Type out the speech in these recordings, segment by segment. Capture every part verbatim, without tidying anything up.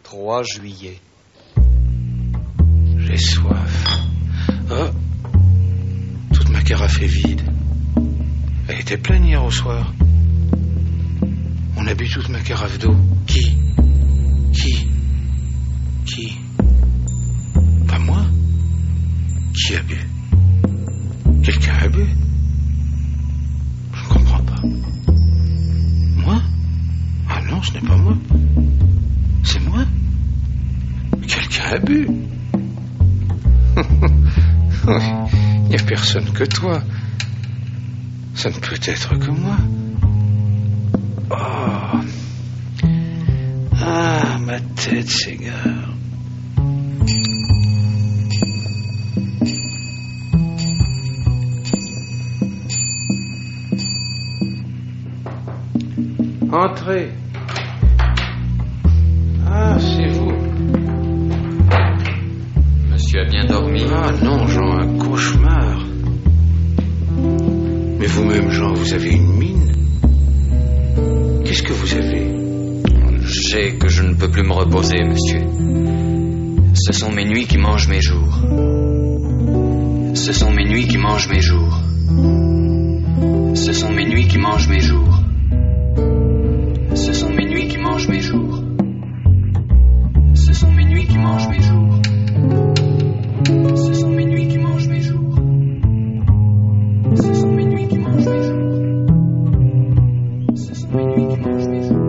trois juillet. J'ai soif. Oh, toute ma carafe est vide. Elle était pleine hier au soir. On a bu toute ma carafe d'eau. Qui Qui Qui Pas moi. Qui a bu? Quelqu'un a bu? Je ne comprends pas. Moi? Ah non, ce n'est pas moi. C'est moi. Quelqu'un a bu. Il n'y a personne que toi. Ça ne peut être que moi. Oh. Ah, ma tête s'égare. Entrez. Ah, c'est vous. Monsieur a bien dormi. Ah non, Jean, un cauchemar. Mais vous-même, Jean, vous avez une mine. Qu'est-ce que vous avez? J'ai que je ne peux plus me reposer, monsieur. Ce sont mes nuits qui mangent mes jours. Ce sont mes nuits qui mangent mes jours. Ce sont mes nuits qui mangent mes jours. Ce sont mes nuits qui mangent mes jours. Ce sont mes nuits qui mangent mes jours. Ce sont mes nuits qui mangent mes jours. Ce sont mes nuits qui mangent mes jours. Ce sont mes nuits qui mangent mes jours.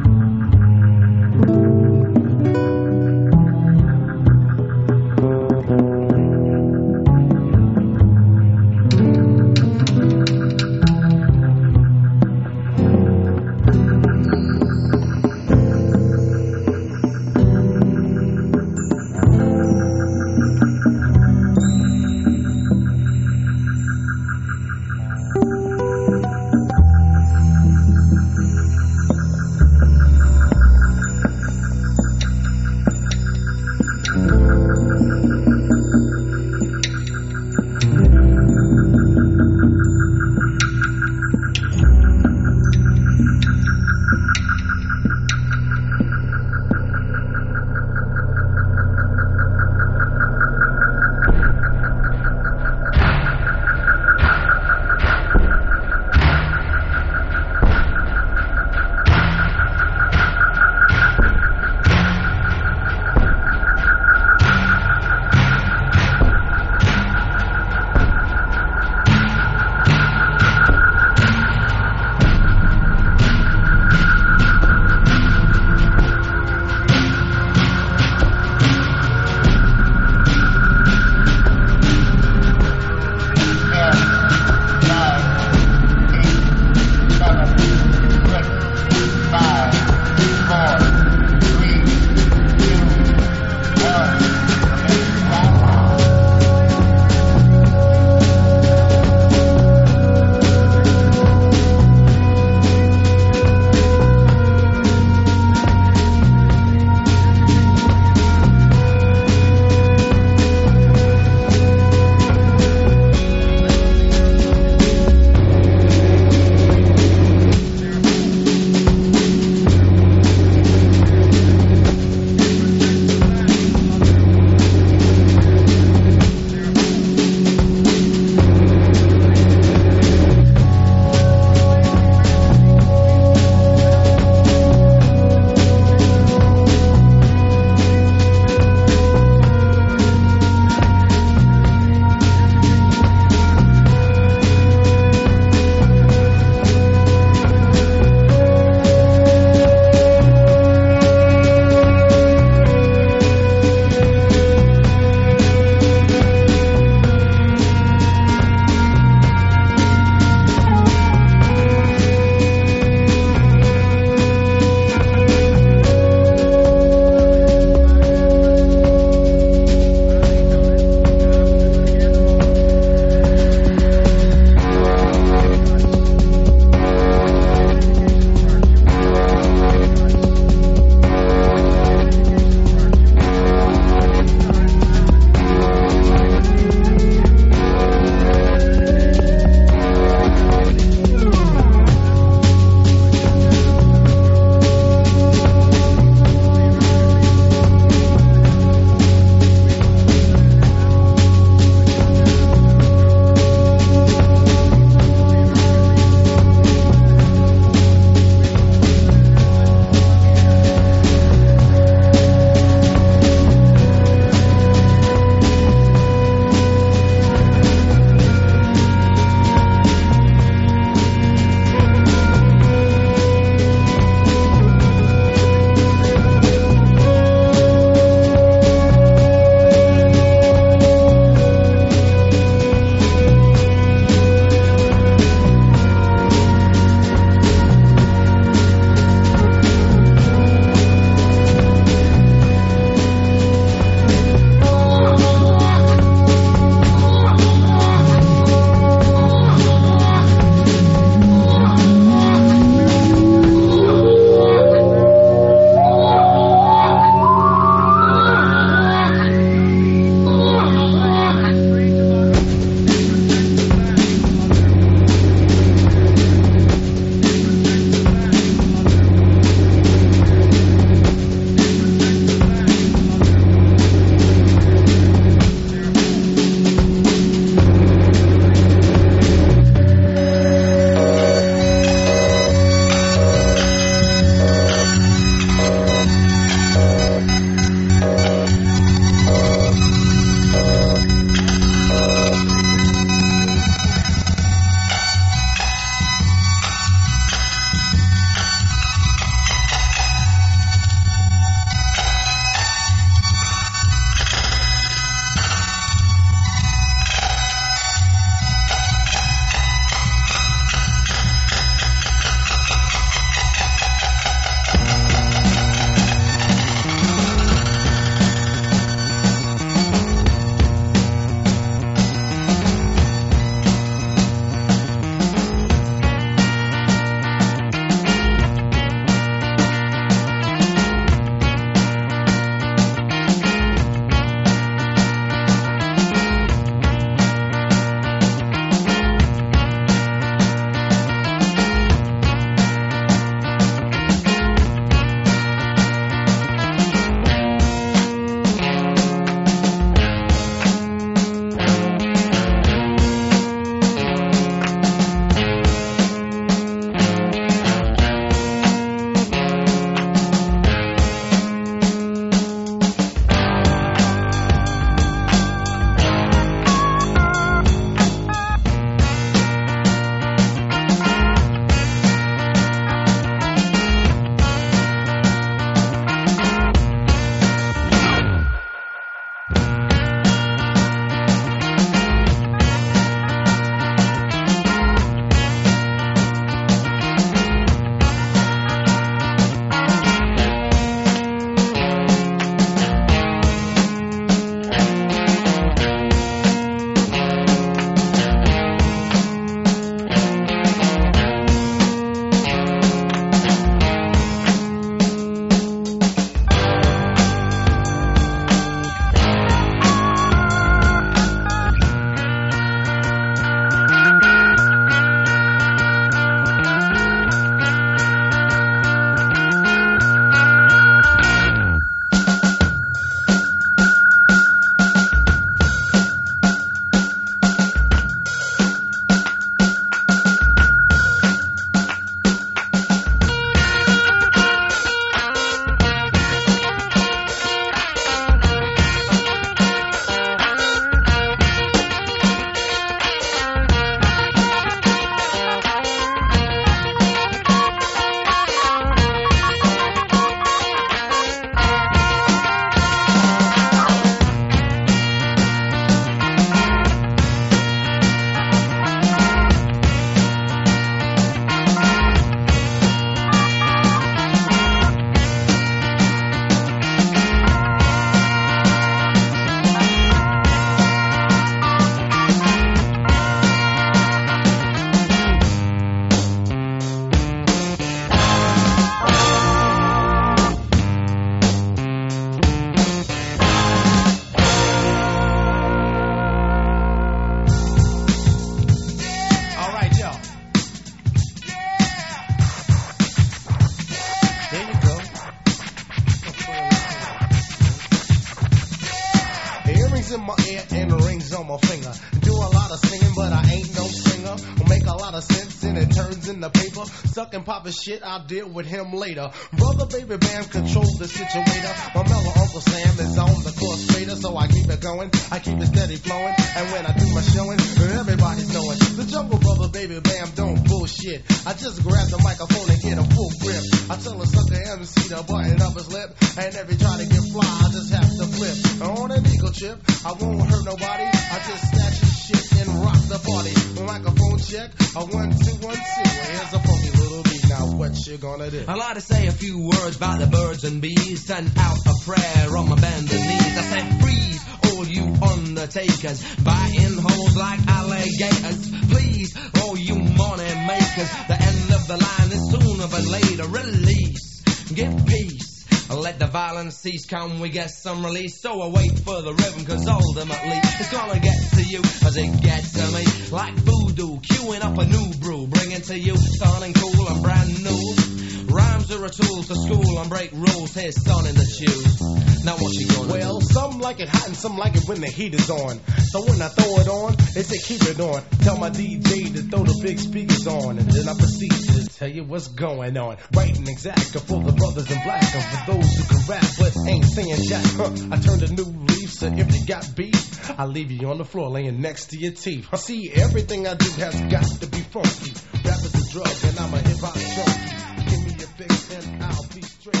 my ear and rings on my finger. Do a lot of singing, but I ain't no singer. Make a lot of sense and it turns in the paper. Sucking Papa's shit, I'll deal with him later. Brother Baby Bam control the situator. My mellow Uncle Sam is on the course fader, so I keep it going, I keep it steady flowing. And when I do my showing, everybody's knowing. The Jungle Brother Baby Bam don't bullshit. I just grab the microphone and get a full grip. I tell a sucker M C to button up his lip, and if he try to get fly, I just have to flip. On an eagle trip, I won't hurt nobody. I just snatch his shit and rock the party. Microphone check, a one, two, one, two. Here's a funky little beat. Now what you gonna do? I like to say a few words about the birds and bees. Send out a prayer on my bended knees. I said freeze, all you undertakers, biting holes like alligators. Please, all you money makers, the end of the line is sooner than later. Release, give peace. Let the violence cease, come we get some release. So I wait for the rhythm, cause ultimately it's gonna get to you as it gets to me. Like voodoo, queuing up a new brew, bringing to you sounding cool and brand new. Rhymes are a tool to school and break rules. Here's son in the tube. Now what you gonna Well, do? some like it hot and some like it when the heat is on. So when I throw it on, they say keep it on. Tell my D J to throw the big speakers on. And then I proceed to tell you what's going on. Writing exact for the brothers in black, and for those who can rap but ain't saying jack. Huh. I turned a new leaf, so if you got beef, I'll leave you on the floor laying next to your teeth. I see everything I do has got to be funky. Rap is a drug and I'm a hip hop junkie. Give me a fix and I'll be straight.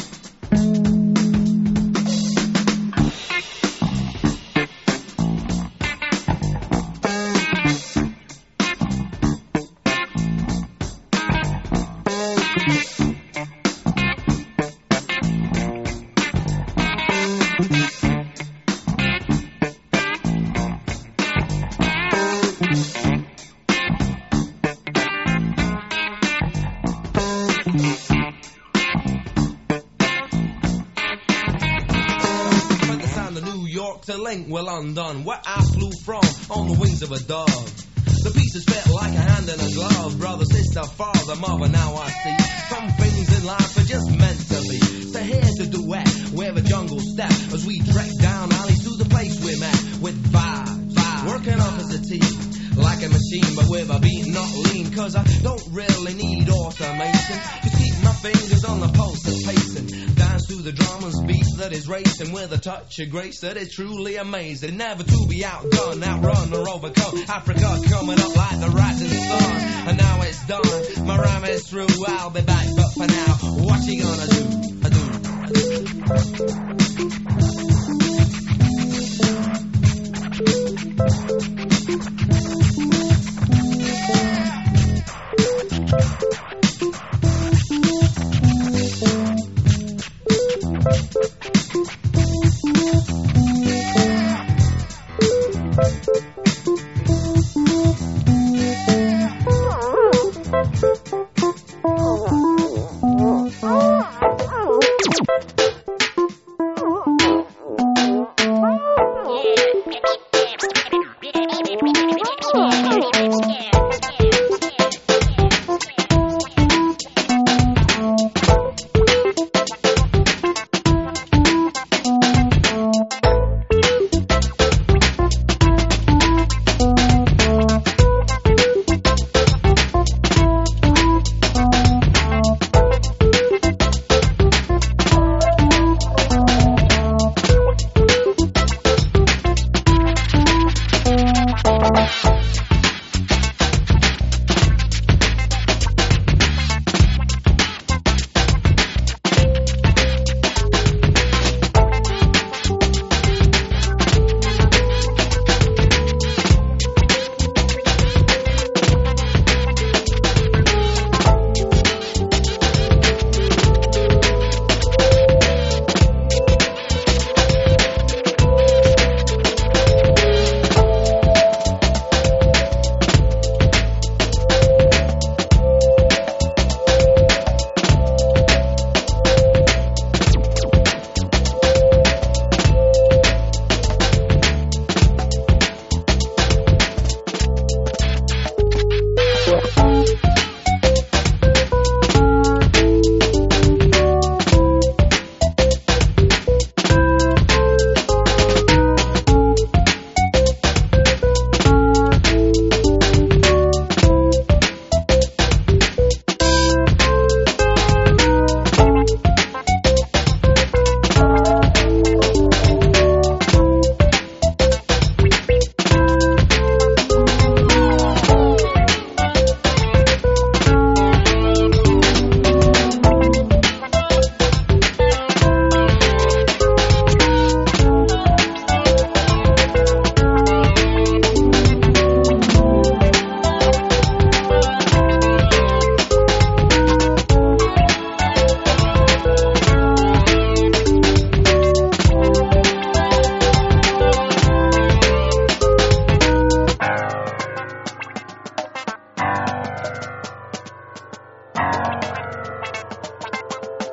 To link well undone, where I flew from on the wings of a dove. The pieces fit like a hand in a glove. Brother, sister, father, mother, now I see some things in life are just meant to be. So here's a duet where the jungle step as we trek down alleys to the place we're met with vibes, vibes. Working off as a team like a machine, but with a beat not lean. Cause I don't really need automation. Just keep my fingers on the pulse that's pacing. Dance to the drummer's beat that is racing with a touch of grace that is truly amazing. Never to be outdone, outrun or overcome. Africa coming up like the rising sun. And now it's done, my rhyme is through. I'll be back, but for now, what you gonna do? I do, I do.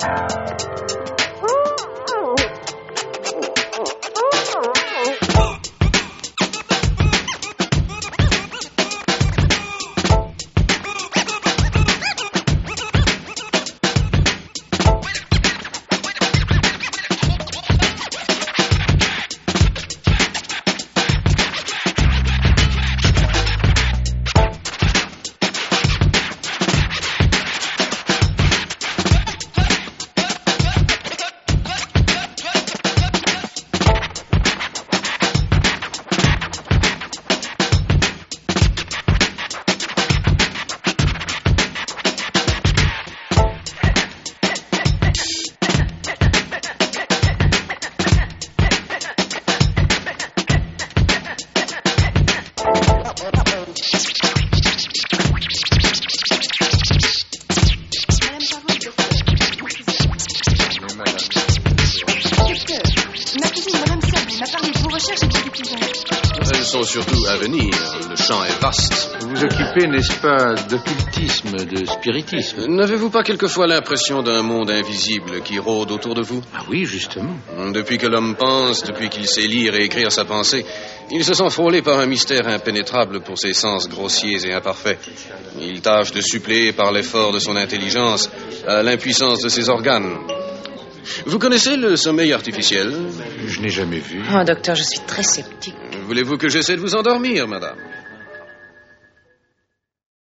Surtout à venir, le champ est vaste. Vous vous occupez, n'est-ce pas, d'occultisme, de spiritisme? N'avez-vous pas quelquefois l'impression d'un monde invisible qui rôde autour de vous? Ah oui, justement. Depuis que l'homme pense, depuis qu'il sait lire et écrire sa pensée, il se sent frôlé par un mystère impénétrable pour ses sens grossiers et imparfaits. Il tâche de suppléer par l'effort de son intelligence à l'impuissance de ses organes. Vous connaissez le sommeil artificiel? Je n'ai jamais vu. Oh, docteur, je suis très sceptique. Voulez-vous que j'essaie de vous endormir, madame?